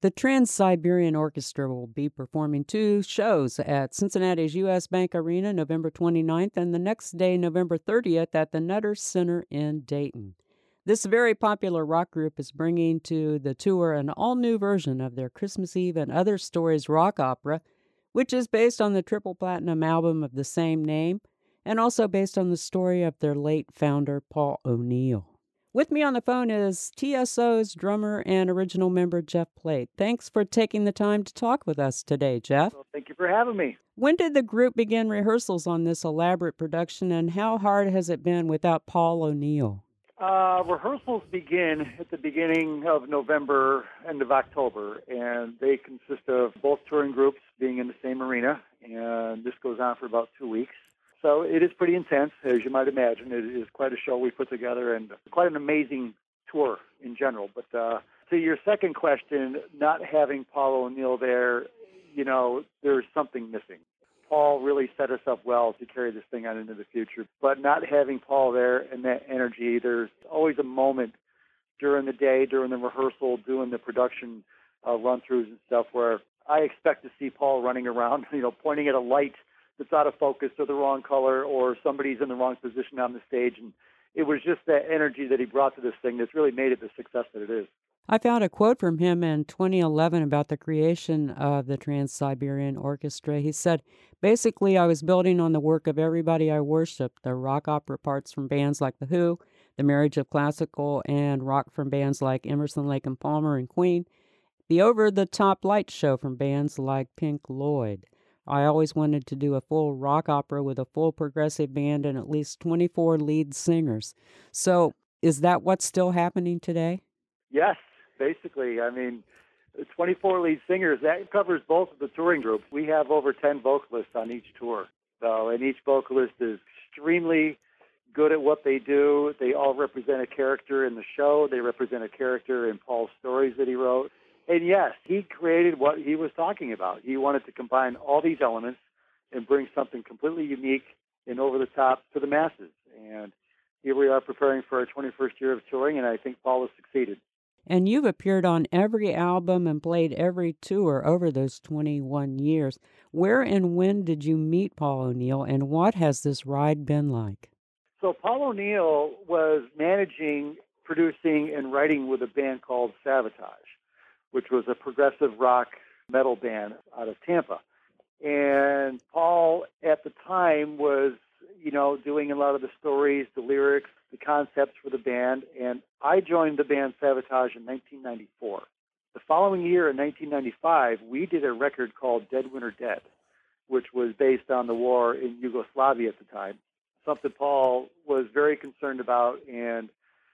The Trans-Siberian Orchestra will be performing two shows at Cincinnati's U.S. Bank Arena November 29th and the next day, November 30th, at the Nutter Center in Dayton. This very popular rock group is bringing to the tour an all-new version of their Christmas Eve and Other Stories rock opera, which is based on the triple platinum album of the same name and also based on the story of their late founder, Paul O'Neill. With me on the phone is TSO's drummer and original member, Jeff Plate. Thanks for taking the time to talk with us today, Jeff. Well, thank you for having me. When did the group begin rehearsals on this elaborate production, and how hard has it been without Paul O'Neill? Rehearsals begin at the beginning of November, end of October, and they consist of both touring groups being in the same arena, and this goes on for about 2 weeks. So it is pretty intense, as you might imagine. It is quite a show we put together and quite an amazing tour in general. But to your second question, not having Paul O'Neill there, there's something missing. Paul really set us up well to carry this thing on into the future. But not having Paul there and that energy, there's always a moment during the day, during the rehearsal, doing the production run-throughs and stuff where I expect to see Paul running around, pointing at a light that's out of focus or the wrong color or somebody's in the wrong position on the stage. And it was just that energy that he brought to this thing that's really made it the success that it is. I found a quote from him in 2011 about the creation of the Trans-Siberian Orchestra. He said, basically, I was building on the work of everybody I worshiped, the rock opera parts from bands like The Who, the marriage of classical and rock from bands like Emerson, Lake and Palmer and Queen, the over-the-top light show from bands like Pink Floyd. I always wanted to do a full rock opera with a full progressive band and at least 24 lead singers. So is that what's still happening today? Yes, basically. 24 lead singers, that covers both of the touring groups. We have over 10 vocalists on each tour. And each vocalist is extremely good at what they do. They all represent a character in the show. They represent a character in Paul's stories that he wrote. And yes, he created what he was talking about. He wanted to combine all these elements and bring something completely unique and over the top to the masses. And here we are preparing for our 21st year of touring, and I think Paul has succeeded. And you've appeared on every album and played every tour over those 21 years. Where and when did you meet Paul O'Neill, and what has this ride been like? So Paul O'Neill was managing, producing, and writing with a band called Savatage, which was a progressive rock metal band out of Tampa. And Paul, at the time, was, doing a lot of the stories, the lyrics, the concepts for the band. And I joined the band Savatage in 1994. The following year, in 1995, we did a record called Dead Winter Dead, which was based on the war in Yugoslavia at the time, something Paul was very concerned about and,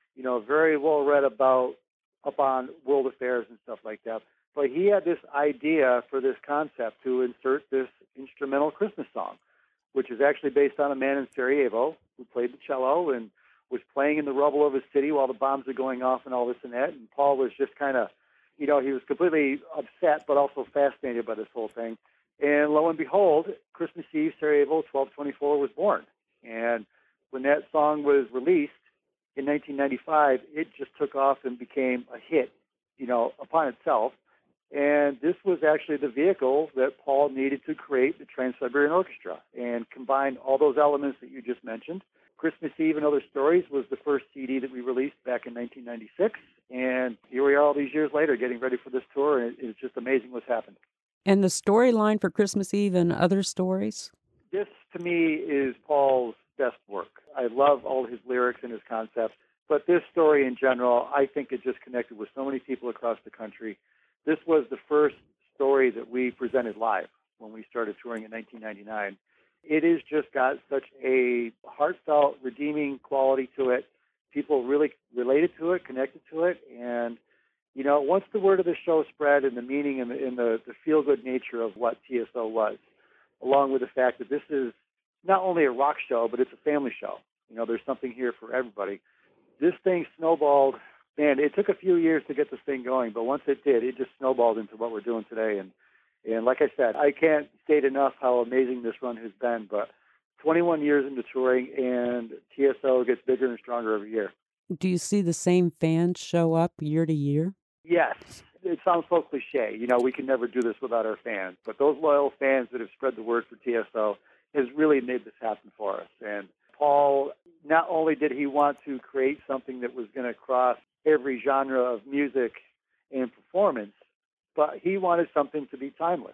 very well read about up on world affairs and stuff like that. But he had this idea for this concept to insert this instrumental Christmas song, which is actually based on a man in Sarajevo who played the cello and was playing in the rubble of his city while the bombs were going off and all this and that. And Paul was just kind of, he was completely upset but also fascinated by this whole thing. And lo and behold, Christmas Eve, Sarajevo, 12/24 was born. And when that song was released in 1995, it just took off and became a hit, upon itself. And this was actually the vehicle that Paul needed to create the Trans-Siberian Orchestra and combine all those elements that you just mentioned. Christmas Eve and Other Stories was the first CD that we released back in 1996. And here we are all these years later getting ready for this tour, and it's just amazing what's happened. And the storyline for Christmas Eve and Other Stories? This, to me, is Paul's best work. I love all his lyrics and his concepts, but this story in general, I think it just connected with so many people across the country. This was the first story that we presented live when we started touring in 1999. It has just got such a heartfelt, redeeming quality to it. People really related to it, connected to it, and once the word of the show spread and the meaning and the feel-good nature of what TSO was, along with the fact that this is not only a rock show, but it's a family show. There's something here for everybody. This thing snowballed. Man, it took a few years to get this thing going, but once it did, it just snowballed into what we're doing today. And like I said, I can't state enough how amazing this run has been, but 21 years into touring, and TSO gets bigger and stronger every year. Do you see the same fans show up year to year? Yes. it sounds so cliche. We can never do this without our fans. But those loyal fans that have spread the word for TSO has really made this happen for us. And Paul, not only did he want to create something that was going to cross every genre of music and performance, but he wanted something to be timeless.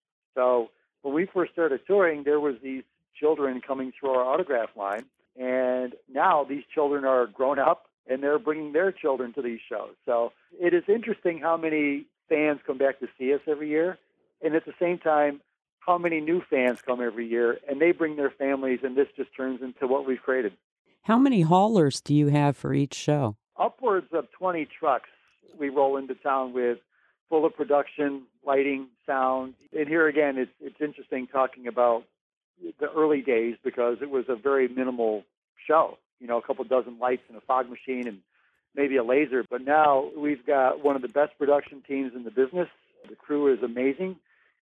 So when we first started touring, there was these children coming through our autograph line, and now these children are grown up, and they're bringing their children to these shows. So it is interesting how many fans come back to see us every year, and at the same time, how many new fans come every year, and they bring their families, and this just turns into what we've created. How many haulers do you have for each show? Upwards of 20 trucks we roll into town with, full of production, lighting, sound. And here again, it's interesting talking about the early days because it was a very minimal show. A couple dozen lights and a fog machine and maybe a laser. But now we've got one of the best production teams in the business. The crew is amazing.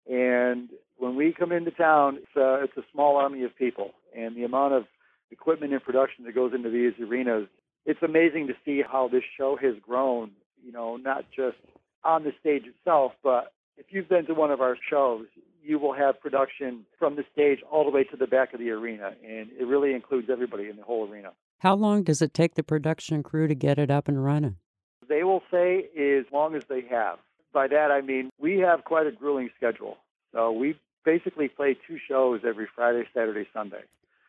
And when we come into town, it's a small army of people. And the amount of equipment and production that goes into these arenas, it's amazing to see how this show has grown, not just on the stage itself, but if you've been to one of our shows, you will have production from the stage all the way to the back of the arena, and it really includes everybody in the whole arena. How long does it take the production crew to get it up and running? They will say as long as they have. By that, I mean we have quite a grueling schedule. So we basically play 2 shows every Friday, Saturday, Sunday.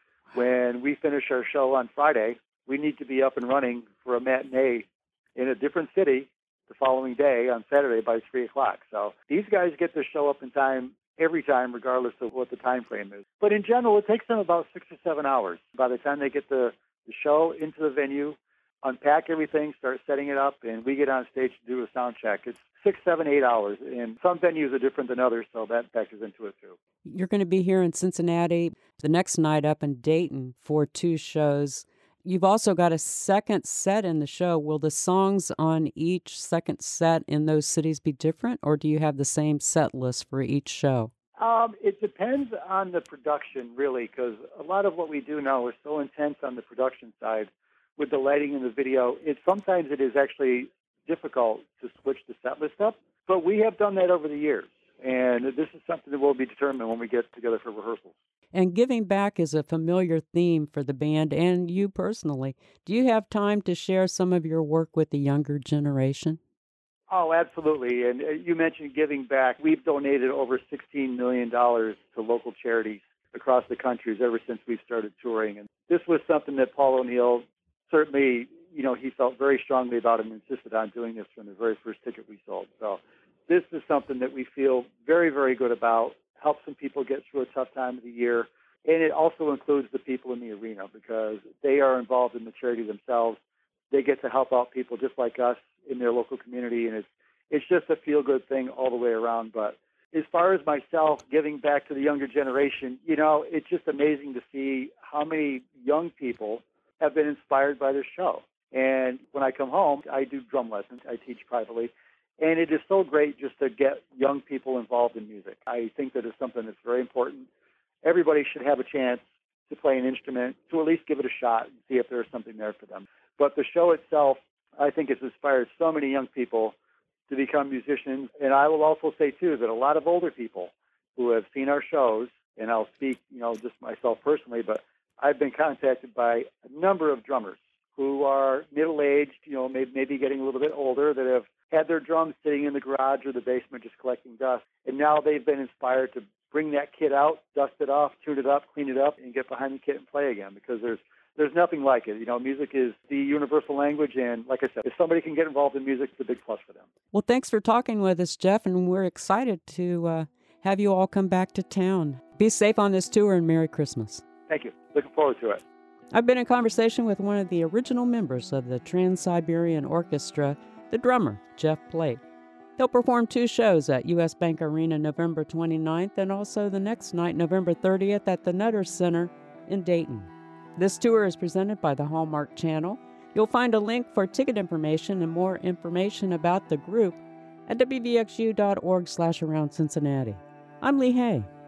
When we finish our show on Friday, we need to be up and running for a matinee in a different city the following day on Saturday by 3 o'clock. So these guys get to show up in time every time, regardless of what the time frame is. But in general, it takes them about 6 or 7 hours by the time they get the show into the venue, unpack everything, start setting it up, and we get on stage to do a sound check. It's 6, 7, 8 hours, and some venues are different than others, so that factors into it too. You're going to be here in Cincinnati the next night, up in Dayton for 2 shows. You've also got a second set in the show. Will the songs on each second set in those cities be different, or do you have the same set list for each show? It depends on the production, really, because a lot of what we do now is so intense on the production side with the lighting and the video. Sometimes it is actually difficult to switch the set list up, but we have done that over the years, and this is something that will be determined when we get together for rehearsals. And giving back is a familiar theme for the band and you personally. Do you have time to share some of your work with the younger generation? Oh, absolutely. And you mentioned giving back. We've donated over $16 million to local charities across the country ever since we've started touring. And this was something that Paul O'Neill certainly, he felt very strongly about and insisted on doing this from the very first ticket we sold. So this is something that we feel very, very good about. Help some people get through a tough time of the year. And it also includes the people in the arena because they are involved in the charity themselves. They get to help out people just like us in their local community, and it's just a feel-good thing all the way around. But as far as myself giving back to the younger generation, it's just amazing to see how many young people have been inspired by this show. And when I come home, I do drum lessons. I teach privately. And it is so great just to get young people involved in music. I think that is something that's very important. Everybody should have a chance to play an instrument, to at least give it a shot and see if there's something there for them. But the show itself, I think, has inspired so many young people to become musicians. And I will also say, too, that a lot of older people who have seen our shows, and I'll speak, just myself personally, but I've been contacted by a number of drummers who are middle-aged, maybe getting a little bit older, that have had their drums sitting in the garage or the basement just collecting dust. And now they've been inspired to bring that kit out, dust it off, tune it up, clean it up, and get behind the kit and play again because there's nothing like it. Music is the universal language, and like I said, if somebody can get involved in music, it's a big plus for them. Well, thanks for talking with us, Jeff, and we're excited to have you all come back to town. Be safe on this tour, and Merry Christmas. Thank you. Looking forward to it. I've been in conversation with one of the original members of the Trans-Siberian Orchestra, the drummer, Jeff Plate. He'll perform 2 shows at U.S. Bank Arena November 29th and also the next night, November 30th, at the Nutter Center in Dayton. This tour is presented by the Hallmark Channel. You'll find a link for ticket information and more information about the group at wvxu.org/around Cincinnati. I'm Lee Hay.